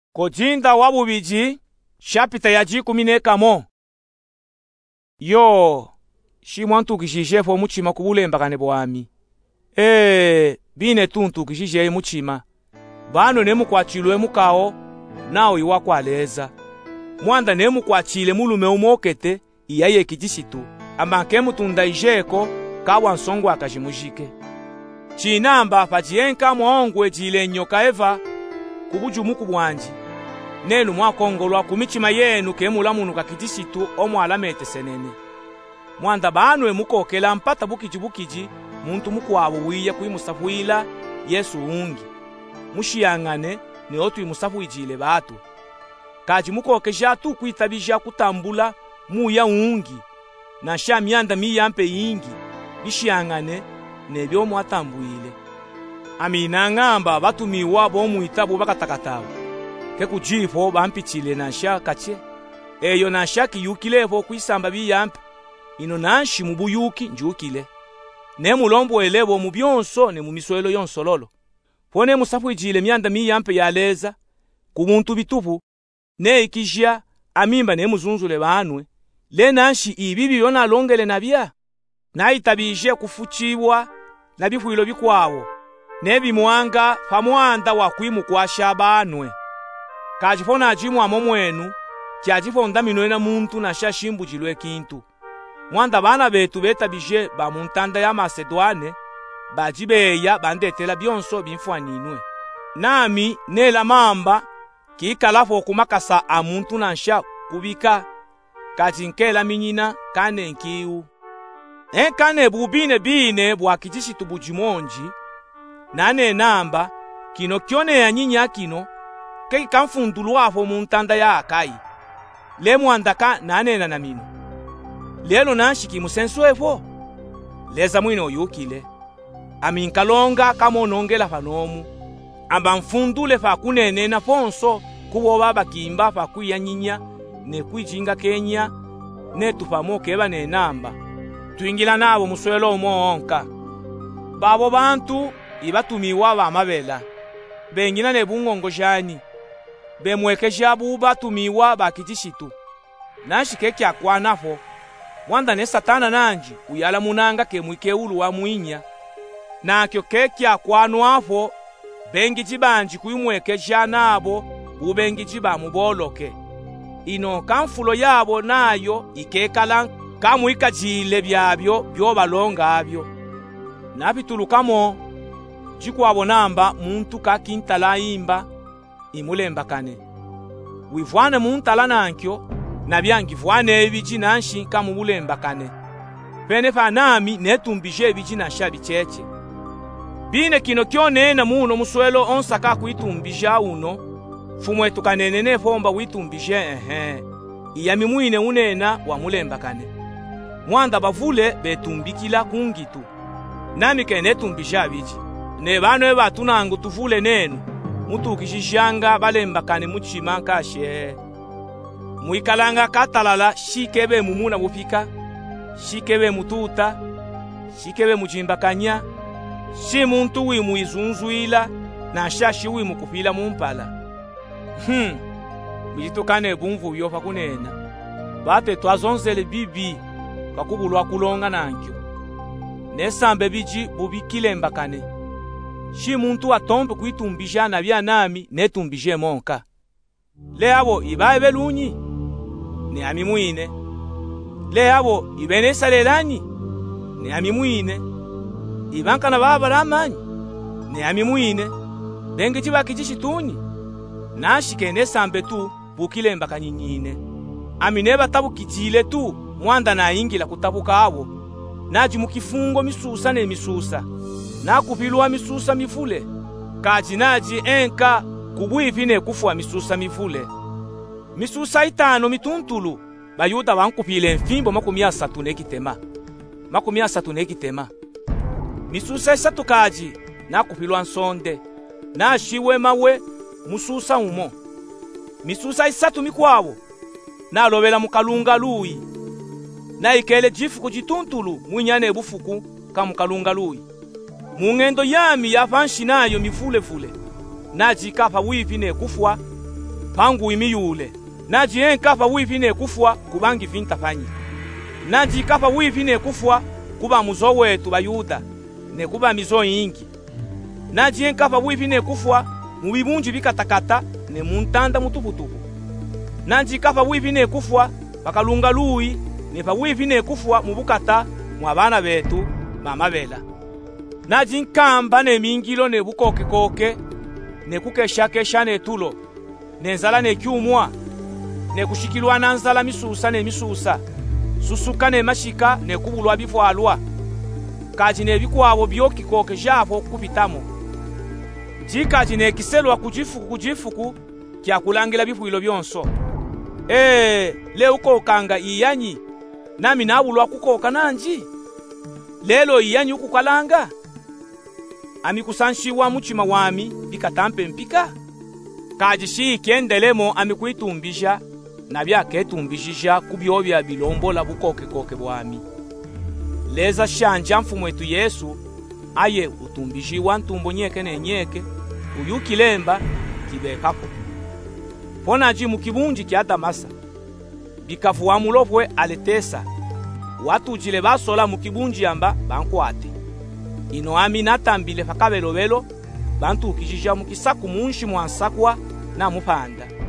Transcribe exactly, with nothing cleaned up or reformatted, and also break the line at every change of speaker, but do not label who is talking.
Kojinda wabubiji shapita yaji kuminekamo. Yo, shimwantu kishishefo muchima kubulembakane bwami. Eh, bine tuntu kishishe muchima. Bano nemu kwachilwe mukao, nao iwa kwaleza. Mwanda nemu kwachile mulume umokete, iyaye kijisitu. Amanke mutunda ijeko, kawa nsongo akajimujike. Chinamba pachienka mwongwe jile nyoka eva, kubuju muku bwanji. Nelu mwakongolwa kumichima yenu kemula munu kakijisitu omwalamete senene. Mwanda banwe mukokela mpata bukiji bukiji, muntu mukwabo wiya kuimusafuila Yesu ungi. Mushiyangane ni otu imusafu ijile batu. Kaji mukokesha tu kuitabisha kutambula muya ungi. Na sha mianda miyampe ingi. Bishiyangane nebyo mwatambuile. Amina ngamba batumiwa bo muitabu bakatakatabu. Kekujifo bampichile na sha kache. Eyo na sha kiyukilevo kuisamba biyampe. Ino nanshi mubuyuki njukile. Ne mulombo elebo mubyonso ne mumiswelo yonsololo. Pone musafu ijile mianda miyampe yaleza kumuntu bitupu ne ikijia amimba ne muzunzule banwe le nanshi ibibi yona longele nabia na itabije kufuchibwa na bifuilo bikwawo ne bimwanga famwanda wa kwimu kwa shabanwe kajifona ajimu amomwenu kyajifonda minwena muntu na shashimbu jilwe kintu mwanda bana betu betabije ba muntanda ya Masedwane bajibeya bandetela byonso binfwaninwe nami nela mamba kikalafo kumakasa amuntu nansha kubika kajinkela minyina kane nkiu enkane bubine bine bwakijisitu bujimonji nane namba kino kyone ya nyinya kino kei kamfundulwafo muntanda ya Akai le mwandaka nane na namino lelo nanshiki musenswefo leza mwino oyukile aminkalonga kamonongela fanomu amba mfundule fa kunenena fonso kubo baba kimba fa kuyanyinya ne kwijinga Kenya ne tufamoke bane namba tuingila nabo muswelo omonka babo bantu ibatumiwa bamabela bengina ne bungongo jani bemwekesha buba tumiwa bakijishitu nashike kya kwanafo wanda ne satana nanji uyala munanga kemwikeulu wa muinya nakyo kekya kwanwafo bengi jibanji kuimwekesha nabo bubengi jiba muboloke ino kamfulo yabo nayo ikekala kamuika jile byabyo byobalonga abyo nabitulukamo jikwabo namba muntu kakintala imba imulembakane wivwane muntala nankyo nabyangivwane ebiji nanshi kamubulembakane pene fanami netumbije ebiji nasha bicheche bine kino kyonena muno muswelo onsaka kuitumbija uno fumwe kanenene fomba witumbije ehe iyami mwine unena wa mulembakane mwanda bavule betumbikila kungitu nami kene tumbija biji ne banwe batunangu tuvule nenu mutukishishanga balembakane muchima kashe muikalanga katalala shikebe mumuna bufika shikebe mututa shikebe mujimbakanya shi muntu wimu izunzuila na shashi wimu kupila mumpala hmm bijitukane bumvu byofa kunena bate twazonzele bibi kakubulwa kulonga nankyo nesambe biji bubikilembakane shi muntu atombe kuitumbija na bya nami netumbije monka le abo ibaye belunyi ni amimwine le abo ibenesa lelanyi ni amimwine ibanka na baba ramanyi ni amimwine benge chibakijishituni nashike nesambe tu bukilemba kanyinyine amine batabukijile tu mwanda na ingila kutabuka abo naji mukifungo misusa ne misusa nakupilwa misusa mifule kaji naji enka kubwivi ne kufwa misusa mifule misusa itano mituntulu bayuda bankupile mfimbo makumi asatu nekitema makumi asatu nekitema misusa isatu kaji nakupilwa nsonde nashiwe mawe mususa umo misusa isatu mikwabo nalobela mukalunga lui na ikele jifu kujituntulu mwinyane bufuku kamukalunga lui mungendo yami yafanshi nayo mifule fule najikafa wivi ne kufwa pangu imiyule naji enkapa wivi ne kufwa kubangi vintapanyi naji kapa wivi ne kufwa kuba muzo wetu bayuda ne kuba mizo yingi naji enkapa wivi ne kufwa mubibunji bikatakata ne muntanda mutuputupu naji kapa wivi ne kufwa bakalunga lui ne pa wivi ne kufwa mubukata mwabana betu mamabela naji nkamba ne mingilo ne bukoke koke ne kukesha kesha ne tulo ne nzala ne kyumwa ne kushikilwa na nzala misusa ne misusa susuka ne mashika ne kubulwa bifwalwa kaji ne bikwabo byoki koke javo kubitamo jikaji ne kiselwa kujifuku kujifuku kya kulangila bifwilo byonso eh le uko kanga iyanyi nami nabulwa kukoka nanji lelo iyanyi ukukalanga amikusanshiwa muchima wami bikatampe mpika kaji shi kendelemo amikuitumbisha na byaketumbishisha kubyobya bilombola bukoke koke bwami leza shanja mfumu wetu Yesu aye utumbishiwa ntumbo nyeke ne nyeke uyukilemba kibekako pona ji mukibunji kya Damasa bikafuwa mulopwe aletesa watu jile basola mukibunji amba bankwate ino ami natambile fakabelobelo bantu ukijija mukisaku munshi mwansakwa na mupanda